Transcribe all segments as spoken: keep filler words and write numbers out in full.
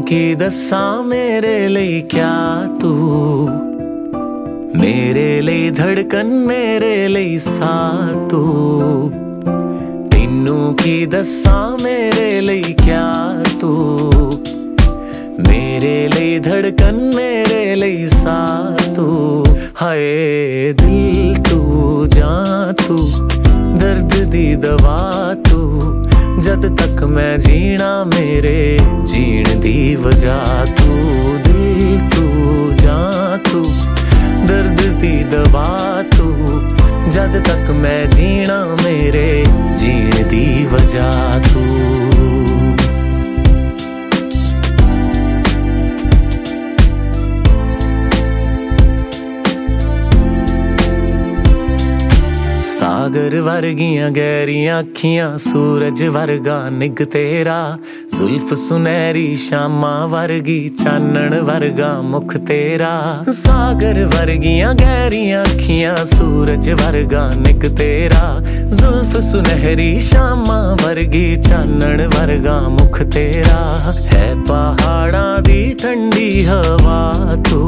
की दस्सा मेरे ਲਈ क्या तू मेरे ਲਈ धड़कन मेरे ਲਈ सा तू तेनू की दस्सा मेरे ਲਈ क्या तू मेरे ਲਈ धड़कन मेरे ਲਈ सा तू हाय दिल तू जां तू दर्द दी दवा तू जद तक मैं जीना मेरे जीण दी वजह तू दिल तू जां तू दर्द दी दवा तू जद तक मैं जीना मेरे जीण दी वजह तू सागर वर्गियां गहरियां अखियां सूरज वर्गा निग तेरा जुल्फ सुनहरी शामा वर्गी चानन वर्गा मुख तेरा सागर वर्गियां गहरियां अखियां सूरज वर्गा निग तेरा जुल्फ सुनहरी शामा वर्गी चानन वर्गा मुख तेरा है पहाड़ा दी ठंडी हवा तू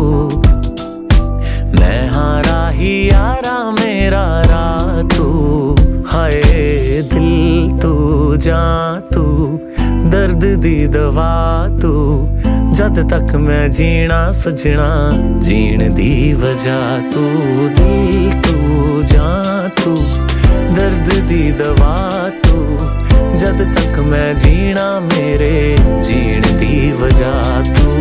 मैं हारा ही यारा मेरा राह तू हाय दिल तू जां तू दर्द दी दवा तू जद तक मैं जीना सजना जीण दी वजह तू दिल तू जां तू दर्द दी दवा तू जद तक मैं जीना मेरे जीण दी वजह तू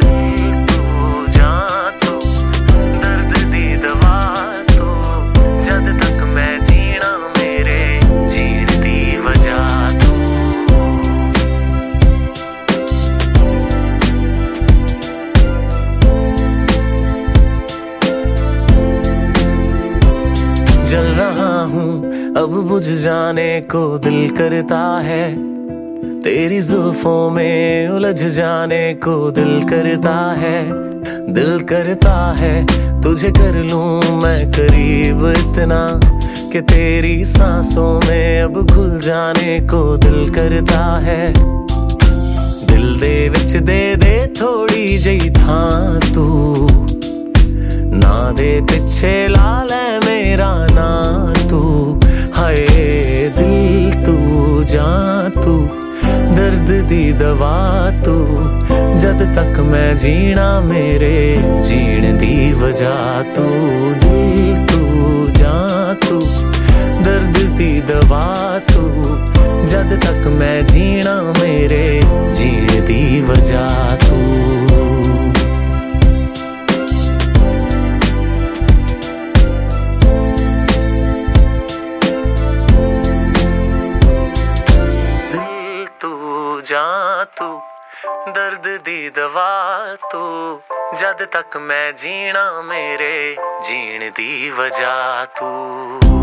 जल रहा हूँ अब बुझ जाने को दिल करता है तेरी जुल्फों में उलझ जाने को दिल करता है दिल करता है तुझे कर लूं मैं करीब इतना कि तेरी सांसों में अब घुल जाने को दिल करता है दिल दे विच दे दे थोड़ी जही थां तू ना दे पिछे ला ले मेरा ना तू हाय दिल तू जां तू दर्द दी दवा तू जद तक मैं जीना मेरे जीण दी वजह तू दिल तू जां तू दर्द दी दवा तू जद तक मैं जीना मेरे जीण दी वजह तू जां तू दर्द दी दवा तू जद तक मैं जीना मेरे जीण दी वजह तू